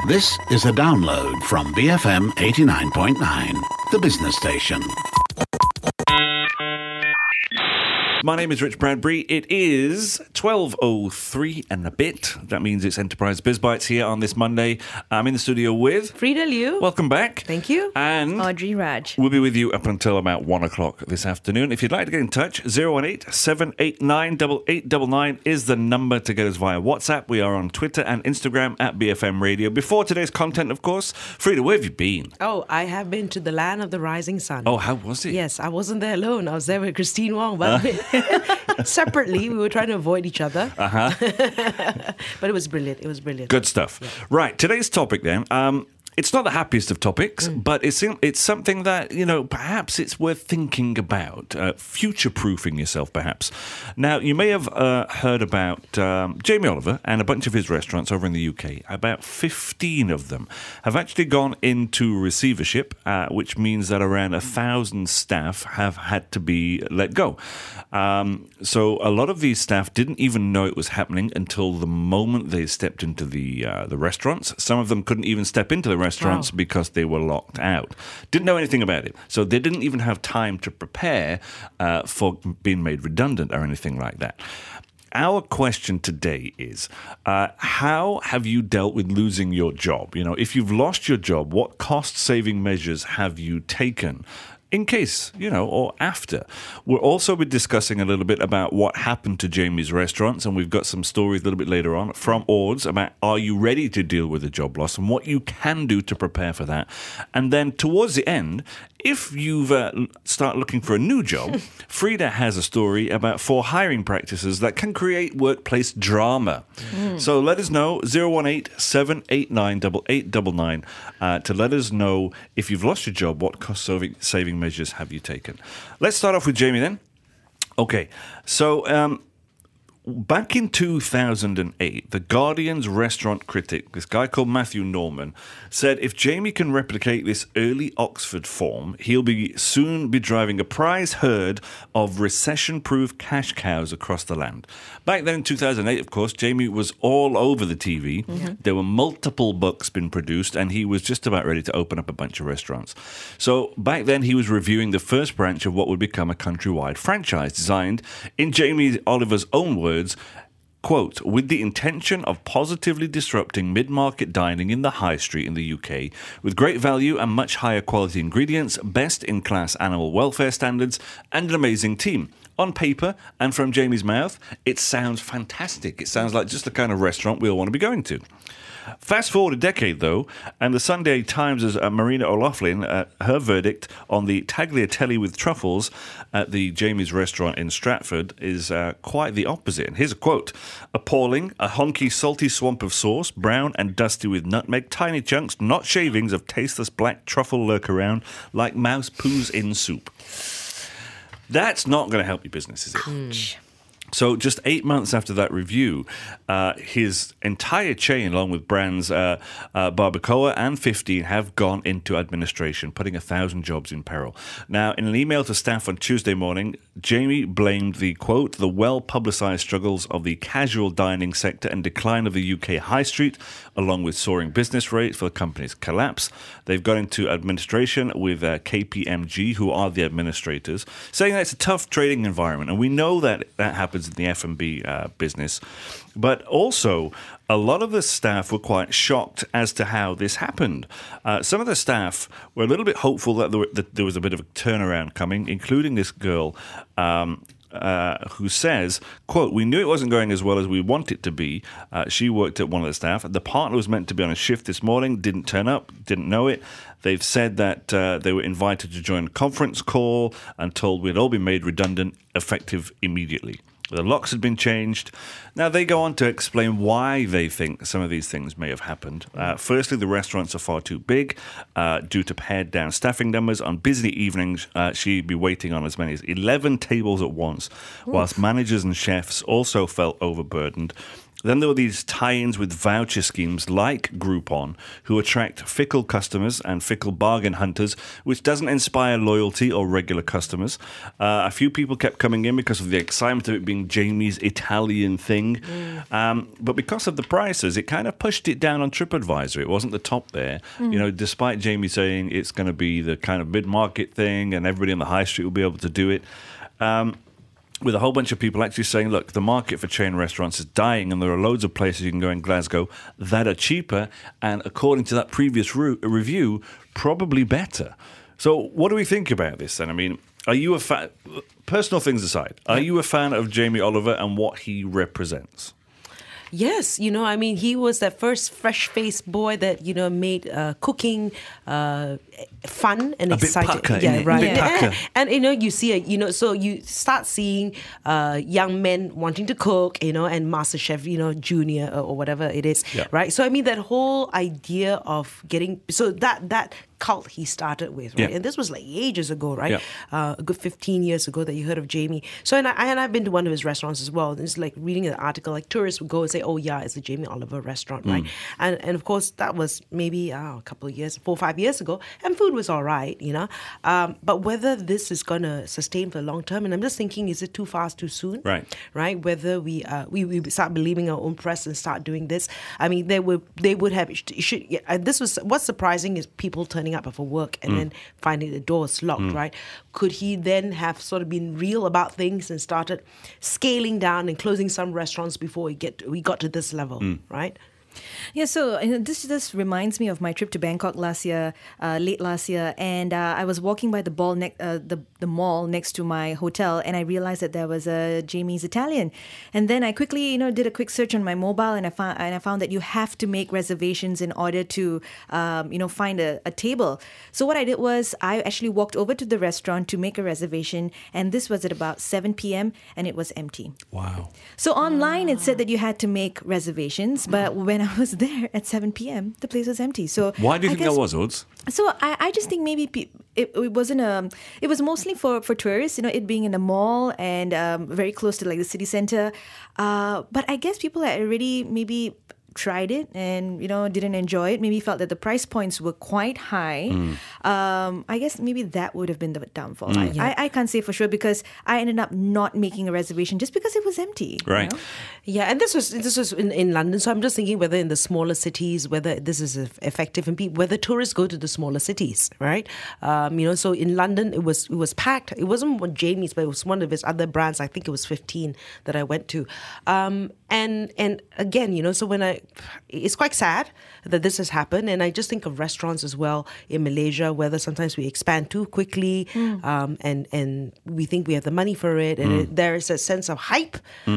This is a download from BFM 89.9, the business station. My name is Rich Bradbury. It is 12:03 and a bit. That means it's Enterprise Biz Bites here on this Monday. I'm in the studio with Frida Liu. Welcome back. Thank you. And Audrey Raj. We'll be with you up until about 1 o'clock this afternoon. If you'd like to get in touch, 018-789-8899 is the number to get us via WhatsApp. We are on Twitter and Instagram at BFM Radio. Before today's content, of course, Frida, where have you been? Oh, I have been to the land of the rising sun. Oh, how was it? Yes, I wasn't there alone. I was there with Christine Wong, but separately, we were trying to avoid each other. But it was brilliant. It was brilliant. Good stuff. Yeah. Right, today's topic then. It's not the happiest of topics, but it's something that, perhaps it's worth thinking about, future-proofing yourself, perhaps. Now, you may have heard about Jamie Oliver and a bunch of his restaurants over in the UK. About 15 of them have actually gone into receivership, which means that around 1,000 staff have had to be let go. So a lot of these staff didn't even know it was happening until the moment they stepped into the restaurants. Some of them couldn't even step into the restaurants because they were locked out. Didn't know anything about it. So they didn't even have time to prepare for being made redundant or anything like that. Our question today is, how have you dealt with losing your job? If you've lost your job, what cost-saving measures have you taken? In case, or after. We'll also be discussing a little bit about what happened to Jamie's restaurants, and we've got some stories a little bit later on from Ords about are you ready to deal with a job loss and what you can do to prepare for that. And then towards the end, if you've start looking for a new job, Frida has a story about 4 hiring practices that can create workplace drama. So let us know, 018-789-8899, to let us know if you've lost your job, what cost-saving measures have you taken. Let's start off with Jamie then. Okay, so back in 2008, The Guardian's restaurant critic, this guy called Matthew Norman, said if Jamie can replicate this early Oxford form, he'll soon be driving a prize herd of recession-proof cash cows across the land. Back then in 2008, of course, Jamie was all over the TV. There were multiple books being produced, and he was just about ready to open up a bunch of restaurants. So back then, he was reviewing the first branch of what would become a countrywide franchise designed, in Jamie Oliver's own words, quote, with the intention of positively disrupting mid-market dining in the high street in the UK with great value and much higher quality ingredients, best-in-class animal welfare standards, and an amazing team. On paper, and from Jamie's mouth, it sounds fantastic. It sounds like just the kind of restaurant we'll want to be going to. Fast forward a decade, though, and the Sunday Times' Marina O'Loughlin, her verdict on the tagliatelle with truffles at the Jamie's restaurant in Stratford is quite the opposite. And here's a quote: appalling, a honky, salty swamp of sauce, brown and dusty with nutmeg, tiny chunks, not shavings of tasteless black truffle lurk around like mouse poos in soup. That's not going to help your business, is it? So just 8 months after that review, his entire chain, along with brands Barbacoa and 15, have gone into administration, putting 1,000 jobs in peril. Now, in an email to staff on Tuesday morning, Jamie blamed the, quote, the well-publicised struggles of the casual dining sector and decline of the UK high street, along with soaring business rates for the company's collapse. They've gone into administration with KPMG, who are the administrators, saying that it's a tough trading environment. And we know that happens in the F&B business. But also, a lot of the staff were quite shocked as to how this happened. Some of the staff were a little bit hopeful that there was a bit of a turnaround coming, including this girl who says, quote, we knew it wasn't going as well as we want it to be. She worked at one of the staff. The partner was meant to be on a shift this morning, didn't turn up, didn't know it. They've said that they were invited to join a conference call and told we'd all be made redundant, effective immediately. The locks had been changed. Now, they go on to explain why they think some of these things may have happened. Firstly, the restaurants are far too big due to pared-down staffing numbers. On busy evenings, she'd be waiting on as many as 11 tables at once, whilst managers and chefs also felt overburdened. Then there were these tie-ins with voucher schemes like Groupon, who attract fickle customers and fickle bargain hunters, which doesn't inspire loyalty or regular customers. A few people kept coming in because of the excitement of it being Jamie's Italian thing. But because of the prices, it kind of pushed it down on TripAdvisor. It wasn't the top there. Despite Jamie saying it's going to be the kind of mid-market thing and everybody on the high street will be able to do it. With a whole bunch of people actually saying, look, the market for chain restaurants is dying and there are loads of places you can go in Glasgow that are cheaper and, according to that previous review, probably better. So what do we think about this then? I mean, are you a fan, personal things aside, are you a fan of Jamie Oliver and what he represents? Yes, he was that first fresh-faced boy that, made cooking fun and exciting. Bit pucker, yeah, right. Yeah. And you see so you start seeing young men wanting to cook, and MasterChef, Junior or whatever it is, right? So that whole idea of getting that cult he started with, right? And this was like ages ago, right? A good 15 years ago that you heard of Jamie. So and I've been to one of his restaurants as well. And it's like reading an article, like tourists would go and say, oh yeah, it's a Jamie Oliver restaurant, right? And of course that was maybe a couple of years, 4 or 5 years ago, and food was all right, but whether this is going to sustain for the long term, and I'm just thinking, is it too fast, too soon? Right? Whether we start believing our own press and start doing this. They would have. This was what's surprising is people turning up for work and then finding the doors locked, right? Could he then have sort of been real about things and started scaling down and closing some restaurants before we got to this level, right? Yeah, so this reminds me of my trip to Bangkok late last year, and I was walking by the mall next to my hotel, and I realized that there was a Jamie's Italian, and then I quickly did a quick search on my mobile, and I found that you have to make reservations in order to find a table. So what I did was I actually walked over to the restaurant to make a reservation, and this was at about 7 p.m. and it was empty. Wow! So online it said that you had to make reservations, but when I was there at 7 p.m., the place was empty. So why do you think that was, Odds? So I just think maybe it wasn't it was mostly for tourists, it being in the mall and very close to like the city center. But I guess people had already maybe tried it and didn't enjoy it, maybe felt that the price points were quite high. I guess maybe that would have been the downfall. I can't say for sure because I ended up not making a reservation just because it was empty. Right. Yeah, and this was in London, so I'm just thinking whether in the smaller cities, whether this is effective and whether tourists go to the smaller cities, right? So in London it was packed. It wasn't Jamie's, but it was one of his other brands. I think it was 15 that I went to. And again, so it's quite sad that this has happened, and I just think of restaurants as well in Malaysia, whether sometimes we expand too quickly, and we think we have the money for it, and there is a sense of hype,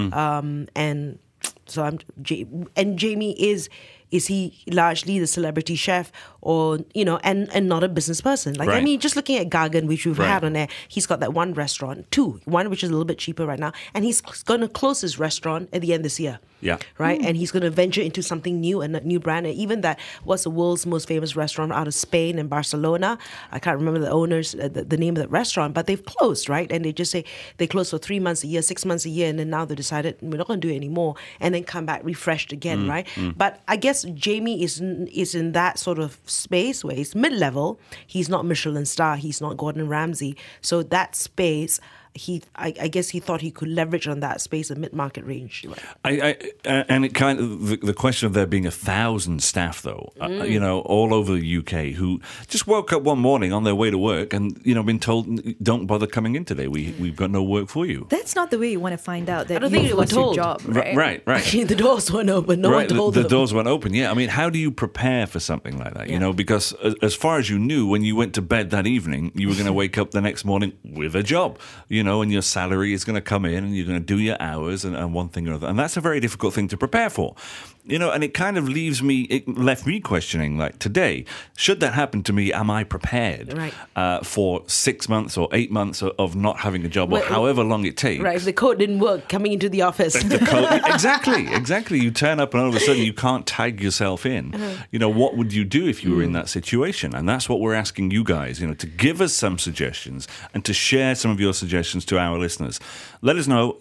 and so Jamie is he largely the celebrity chef or, and not a business person? Like, just looking at Gagan, which we've had on there, he's got that one restaurant, one which is a little bit cheaper right now, and he's going to close his restaurant at the end of this year. Yeah. Right? And he's going to venture into something new, and a new brand. And even that was the world's most famous restaurant out of Spain and Barcelona. I can't remember the owners, the name of that restaurant, but they've closed, right? And they just say they closed for 3 months a year, 6 months a year, and then now they decided we're not going to do it anymore, and then come back refreshed again, right? But I guess Jamie is in that sort of space where he's mid-level. He's not Michelin star. He's not Gordon Ramsay. So that space, I guess he thought he could leverage on that space, a mid-market range. And it kind of the question of there being 1,000 staff, though, all over the UK who just woke up one morning on their way to work and been told, don't bother coming in today. We've got no work for you. That's not the way you want to find out that I don't think you were told. Your job, right? Right. The doors weren't open. No one told them. The doors weren't open. Yeah. I mean, how do you prepare for something like that? Because as far as you knew, when you went to bed that evening, you were going to wake up the next morning with a job. And your salary is going to come in and you're going to do your hours and one thing or other. And that's a very difficult thing to prepare for. and it kind of it left me questioning, like today, should that happen to me, am I prepared for 6 months or 8 months of not having a job, or however long it takes? Right, if the code didn't work coming into the office. Exactly. You turn up and all of a sudden you can't tag yourself in. What would you do if you were in that situation? And that's what we're asking you guys, to give us some suggestions and to share some of your suggestions to our listeners. Let us know.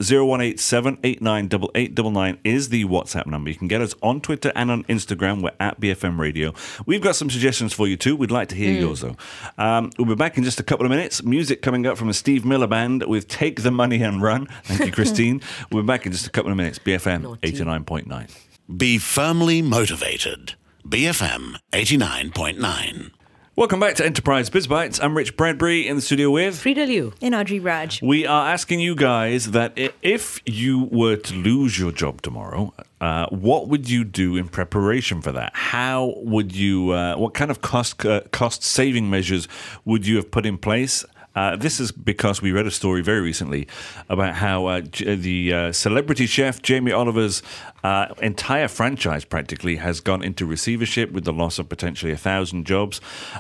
018-789-8899 is the WhatsApp number. You can get us on Twitter and on Instagram. We're at BFM Radio. We've got some suggestions for you too. We'd like to hear yours though. We'll be back in just a couple of minutes. Music coming up from the Steve Miller Band with Take the Money and Run. Thank you, Christine. We'll be back in just a couple of minutes. BFM 89.9. Be firmly motivated. BFM 89.9. Welcome back to Enterprise Biz Bites. I'm Rich Bradbury in the studio with Frida Liu and Audrey Raj. We are asking you guys that if you were to lose your job tomorrow, what would you do in preparation for that? How would you? What kind of cost saving measures would you have put in place? This is because we read a story very recently about how the celebrity chef Jamie Oliver's entire franchise practically has gone into receivership with the loss of potentially 1,000 jobs.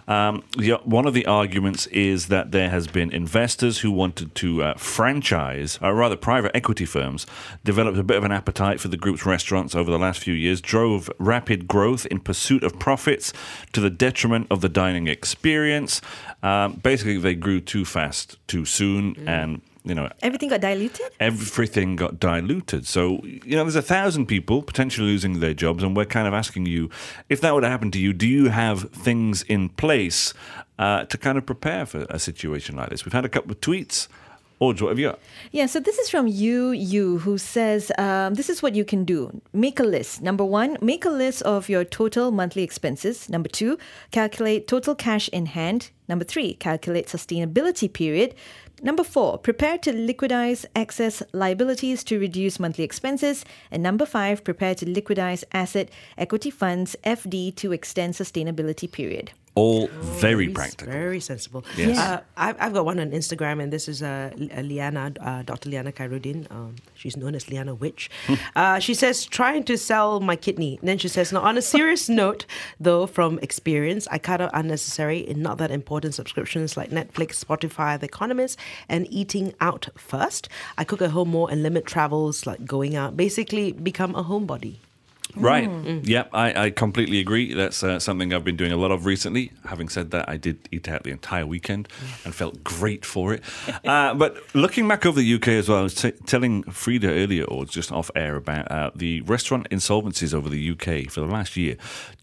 One of the arguments is that there has been investors who wanted to franchise, or rather private equity firms, developed a bit of an appetite for the group's restaurants over the last few years, drove rapid growth in pursuit of profits to the detriment of the dining experience. Basically, they grew too fast, too soon, and everything got diluted? Everything got diluted. So, there's 1,000 people potentially losing their jobs, and we're kind of asking you, if that would happen to you, do you have things in place to kind of prepare for a situation like this? We've had a couple of tweets. Audrey, what have you got? Yeah, so this is from you who says, this is what you can do. Make a list. Number 1, make a list of your total monthly expenses. Number 2, calculate total cash in hand. Number 3, calculate sustainability period. Number 4, prepare to liquidize excess liabilities to reduce monthly expenses. And number 5, prepare to liquidize asset equity funds, FD, to extend sustainability period. All very practical. Very sensible. Yes. I've got one on Instagram, and this is Liana, Dr. Liana Khairuddin. She's known as Liana Witch. She says, trying to sell my kidney. And then she says, now, on a serious note, though, from experience, I cut out unnecessary and not that important subscriptions like Netflix, Spotify, The Economist, and eating out first. I cook at home more and limit travels like going out. Basically, become a homebody. Right. Yep, I completely agree. That's something I've been doing a lot of recently. Having said that, I did eat out the entire weekend and felt great for it. But looking back over the UK as well, I was telling Frida earlier, or just off air, about the restaurant insolvencies over the UK for the last year.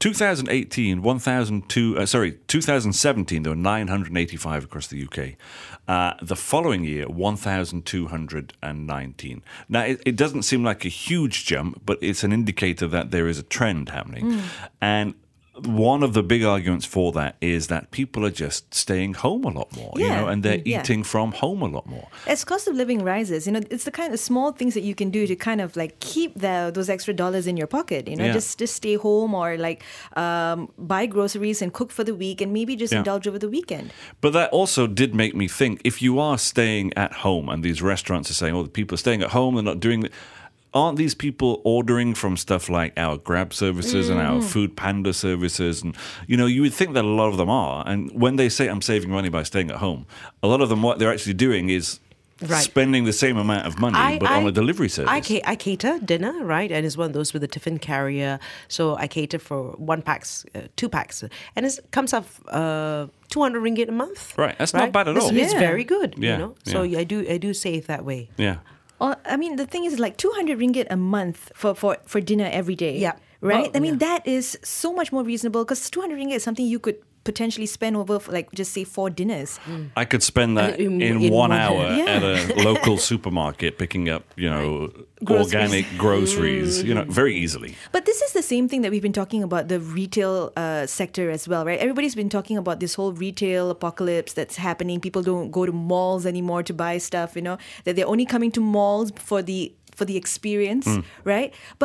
2017, there were 985 across the UK. The following year, 1,219. Now, it doesn't seem like a huge jump, but it's an indicator that there is a trend happening. And one of the big arguments for that is that people are just staying home a lot more, and they're eating from home a lot more. As cost of living rises, it's the kind of small things that you can do to kind of like keep those extra dollars in your pocket, just stay home or like buy groceries and cook for the week and maybe just indulge over the weekend. But that also did make me think, if you are staying at home and these restaurants are saying, the people are staying at home, they're not doing aren't these people ordering from stuff like our Grab services and our Food Panda services? And, you would think that a lot of them are. And when they say I'm saving money by staying at home, a lot of them, what they're actually doing is spending the same amount of money, but on a delivery service. I cater dinner, right? And it's one of those with a tiffin carrier. So I cater for 1 packs, 2 packs. And it comes up 200 ringgit a month. Right. That's not bad at all. It's very good, So I do save that way. Yeah. The thing is, like 200 ringgit a month for dinner every day. Yeah. Right? That is so much more reasonable because 200 ringgit is something you could potentially spend over for, like, just say 4 dinners. I could spend that in 1 hour at a local supermarket picking up, organic groceries, very easily. But this is the same thing that we've been talking about the retail sector as well, right? Everybody's been talking about this whole retail apocalypse that's happening. People don't go to malls anymore to buy stuff, that they're only coming to malls for the experience, right? But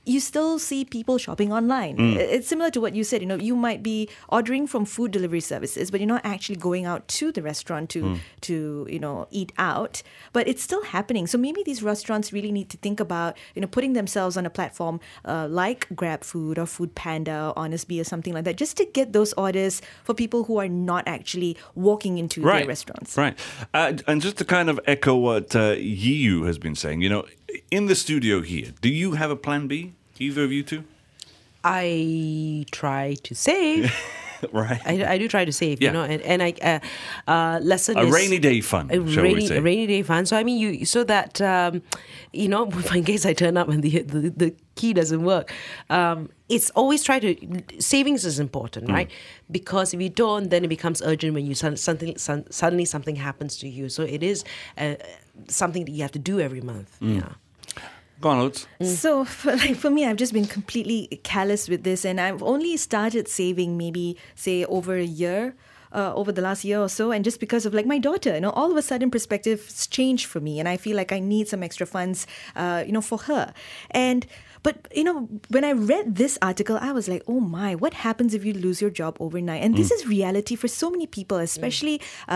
you still see people shopping online. It's similar to what you said. You might be ordering from food delivery services, but you're not actually going out to the restaurant to eat out. But it's still happening. So maybe these restaurants really need to think about putting themselves on a platform like GrabFood or Food Panda or Honestbee or something like that, just to get those orders for people who are not actually walking into their restaurants. Right. And just to kind of echo what Yiyu has been saying, in the studio here, do you have a plan B, either of you two? I try to save. Right. I do try to save, and I lesson a is rainy day fund, shall we say? A rainy day fund. So I mean, so that in case I turn up and the key doesn't work, it's always savings is important, right? Because if you don't, then it becomes urgent when you suddenly something happens to you. So it is something that you have to do every month. Yeah. Go on, Lutz. So for me, I've just been completely callous with this, and I've only started saving maybe, say, over a year. Over the last year or so, and just because of my daughter, all of a sudden perspectives changed for me, and I feel like I need some extra funds, for her. But when I read this article, I was like, oh my, what happens if you lose your job overnight? And this is reality for so many people, especially,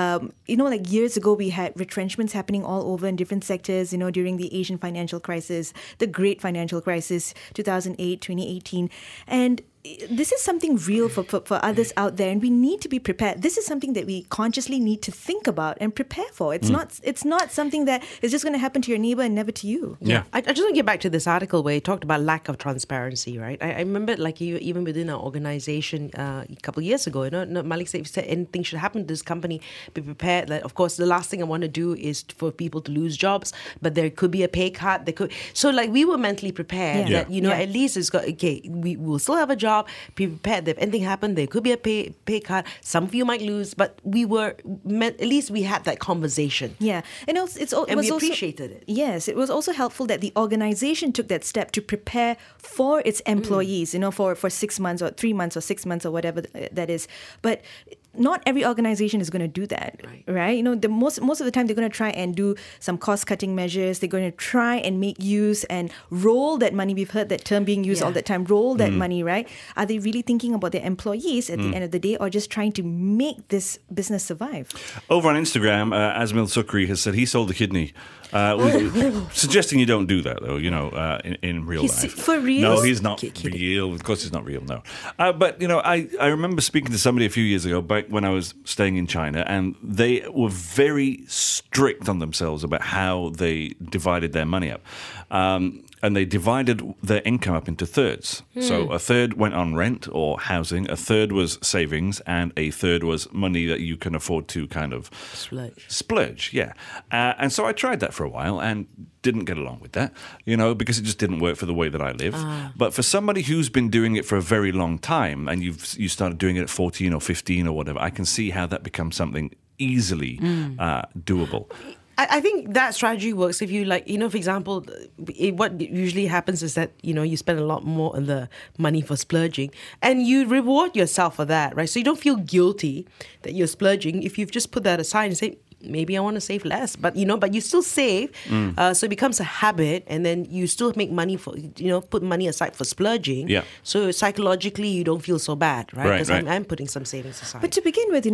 years ago, we had retrenchments happening all over in different sectors, during the Asian financial crisis, the great financial crisis, 2008, 2018. And this is something real for others out there, and we need to be prepared. This is something that we consciously need to think about and prepare for. It's not something that is just going to happen to your neighbor and never to you. Yeah. I just want to get back to this article where he talked about lack of transparency, right? I remember even within our organization a couple of years ago, Malik said, if anything should happen to this company, be prepared that, of course, the last thing I want to do is for people to lose jobs, but there could be a pay cut. So we were mentally prepared that, at least it's got, we will still have a job. Be prepared that if anything happened, there could be a pay cut. Some of you might lose, but at least we had that conversation. Yeah, and we appreciated it. Yes, it was also helpful that the organization took that step to prepare for its employees. For 6 months or 3 months or 6 months or whatever that is, but. Not every organization is going to do that, right? Most of the time they're going to try and do some cost-cutting measures. They're going to try and make use and roll that money. We've heard that term being used all the time, roll that money, right? Are they really thinking about their employees at the end of the day, or just trying to make this business survive? Over on Instagram, Asmil Sukri has said he sold a kidney. Suggesting you don't do that, though, in real life. For real? No, he's not real. Of course he's not real, no. But, I remember speaking to somebody a few years ago, back when I was staying in China, and they were very strict on themselves about how they divided their money up. And they divided their income up into thirds. So a third went on rent or housing, a third was savings, and a third was money that you can afford to kind of splurge. Yeah. And so I tried that for a while and didn't get along with that, because it just didn't work for the way that I live. But for somebody who's been doing it for a very long time, and you started doing it at 14 or 15 or whatever, I can see how that becomes something easily doable. I think that strategy works if you for example, what usually happens is that, you spend a lot more on the money for splurging and you reward yourself for that, right? So you don't feel guilty that you're splurging if you've just put that aside and say, maybe I want to save less, but you still save. So it becomes a habit, and then you still make money for, put money aside for splurging. Yeah. So psychologically, you don't feel so bad, right? Because I'm putting some savings aside. But to begin with,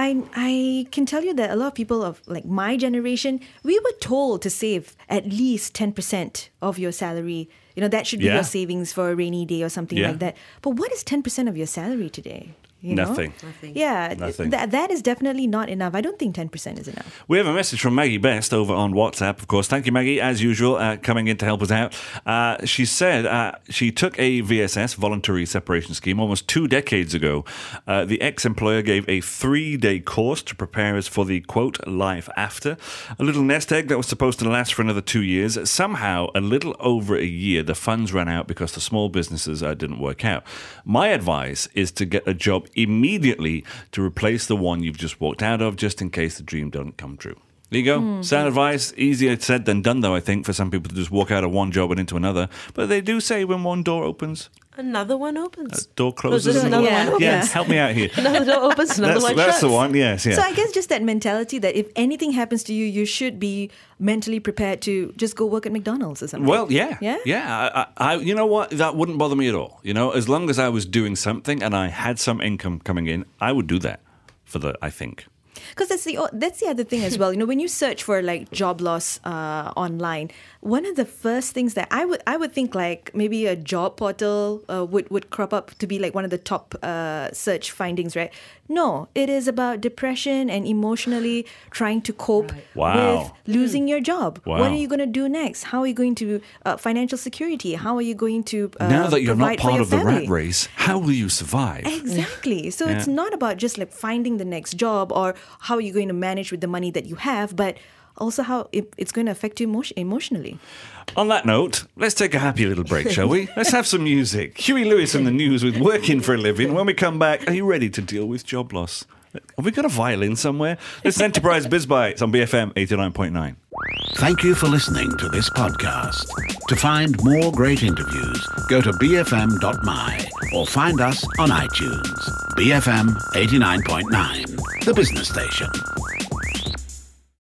I can tell you that a lot of people of my generation, we were told to save at least 10% of your salary. That should be your savings for a rainy day or something like that. But what is 10% of your salary today? Nothing. Yeah, Nothing. That is definitely not enough. I don't think 10% is enough. We have a message from Maggie Best over on WhatsApp, of course. Thank you, Maggie, as usual, coming in to help us out. She said she took a VSS, voluntary separation scheme, almost 2 decades ago. The ex-employer gave a 3-day course to prepare us for the, quote, life after. A little nest egg that was supposed to last for another 2 years. Somehow, a little over a year, the funds ran out because the small businesses didn't work out. My advice is to get a job immediately to replace the one you've just walked out of, just in case the dream doesn't come true. There you go. Sound advice. Easier said than done, though, I think, for some people to just walk out of one job and into another. But they do say when one door opens, Another one opens. Door closes. Closes, another one opens. Yes, help me out here. Another door opens, another one That's shuts. the one, yes, yeah. So I guess just that mentality that if anything happens to you, you should be mentally prepared to just go work at McDonald's or something. Well, yeah. Yeah? Yeah. You know what? That wouldn't bother me at all. You know, as long as I was doing something and I had some income coming in, I would do that I think. Because that's the other thing as well. You know, when you search for like job loss online, one of the first things that I would think like maybe a job portal would crop up to be like one of the top search findings, right? No, it is about depression and emotionally trying to cope Wow. with losing your job. Wow. What are you going to do next? How are you going to financial security? How are you going to Now that you're not provide for part your of the family? rat race, how will you survive? Exactly. So it's Yeah. not about just like finding the next job or how are you going to manage with the money that you have, but also how it's going to affect you emotionally. On that note, let's take a happy little break, shall we? Let's have some music. Huey Lewis in the news with Working for a Living. When we come back, are you ready to deal with job loss? Have we got a violin somewhere? This is Enterprise Biz Bites on BFM 89.9. Thank you for listening to this podcast. To find more great interviews, go to bfm.my or find us on iTunes. BFM 89.9, the business station.